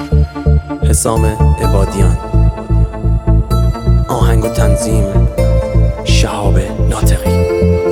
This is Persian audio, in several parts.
حسام عبادیان. آهنگ و تنظیم شهاب ناطقی.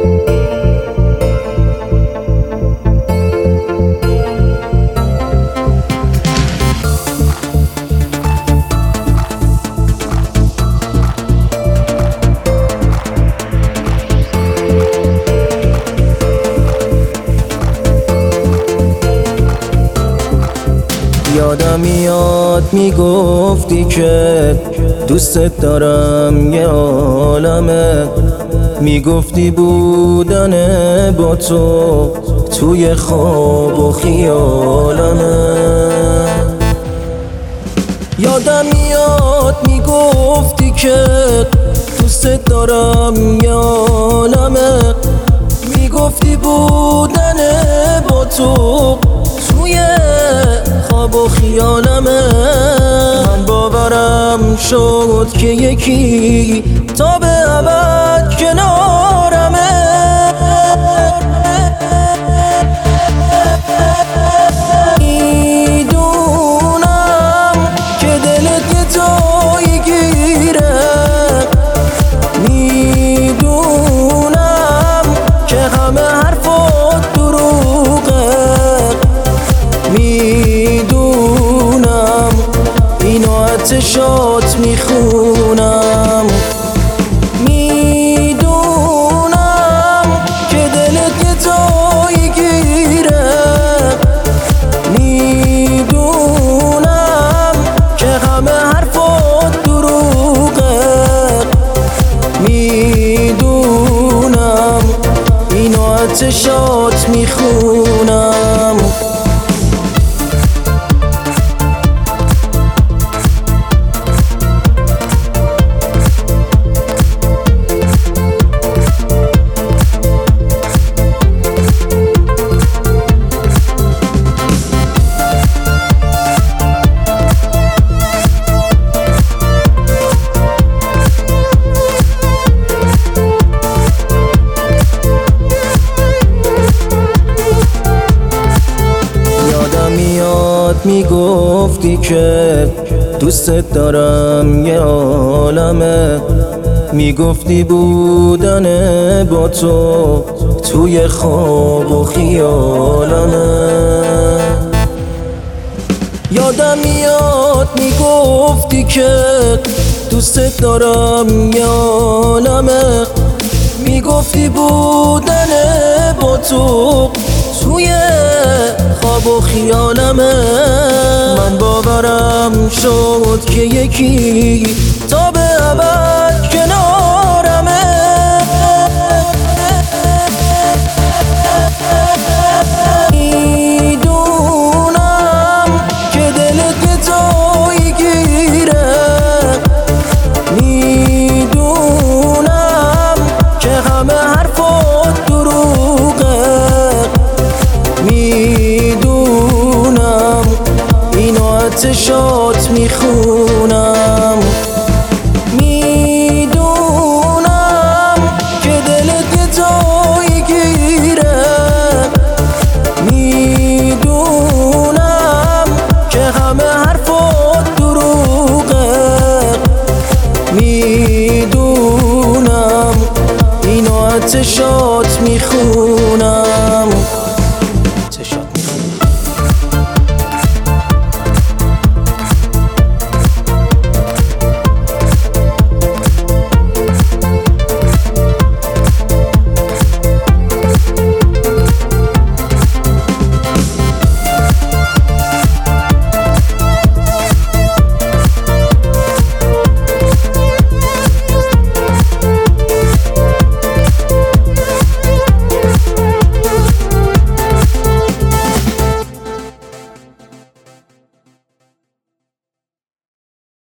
یادم میاد میگفتی که دوستت دارم یه عالمه، میگفتی بودن با تو توی خواب و خیالمه. یادم میاد میگفتی که دوستت دارم یه عالمه، میگفتی بودن با تو توی خواب و خیالمه. من باورم شد که یکی تا به ابد کنارمه. میدونم که دلت یه جایی گیره، میدونم که همه حرفات دروغه، میدونم اینو آتشات میخونم، میدونم که دلت یه جایی گیره، میدونم که همه حرفات دروغه، میدونم اینو آتشات میخونم. میگفتی که دوستت دارم یه عالمه، میگفتی بودن با تو توی خواب و خیالمه. یادم میاد میگفتی که دوستت دارم یه عالمه، میگفتی بودن با تو توی خواب و خیالمه. من باورم شد که یکی تا به ابد کنارمه. میدونم که دلت یه جایی گیره، میدونم که همه حرفات دروغه، میدونم اینو آتشات میخونم، میدونم که دلت یه جایی گیره، میدونم که همه حرفات دروغه، میدونم اینو آتشات میخونم.